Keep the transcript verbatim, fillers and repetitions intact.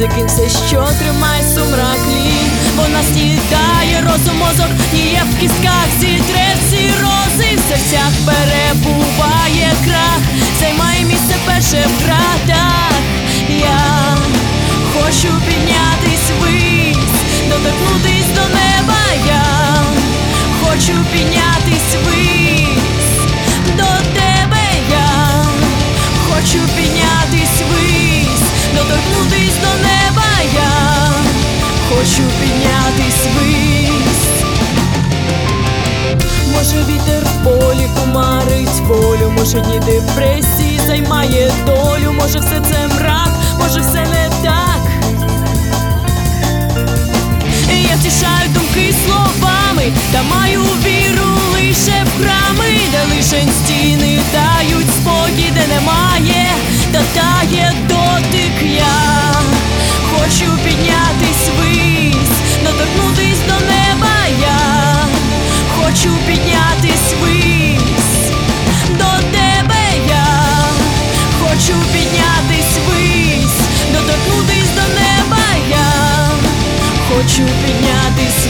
закинь все, що тримай сумрак літ. Вона снідає розум, мозок, є в кістках, зітре всі рози, в серцях перебуває крах, займає місце перше в кратах. Я хочу піднятись ввись, доторкнутись до неба. Я хочу піднятись ввись, до тебе. Я хочу піднятись ввись, доторкнутись до неба. Я хочу піднятись ввись. Може вітер в полі кумарить волю, може дні депресії займає долю, може все це мрак, може все не так. Я втішаю думки словами, та маю віру лише в храми, де лишень стіни дають спокій, де немає, та тає дотик. Я хочу піднятись ввись, доторкнутись до неба. Я хочу піднятись ввись, до тебе. Я хочу піднятись ввись, доторкнутись до неба. Я хочу піднятись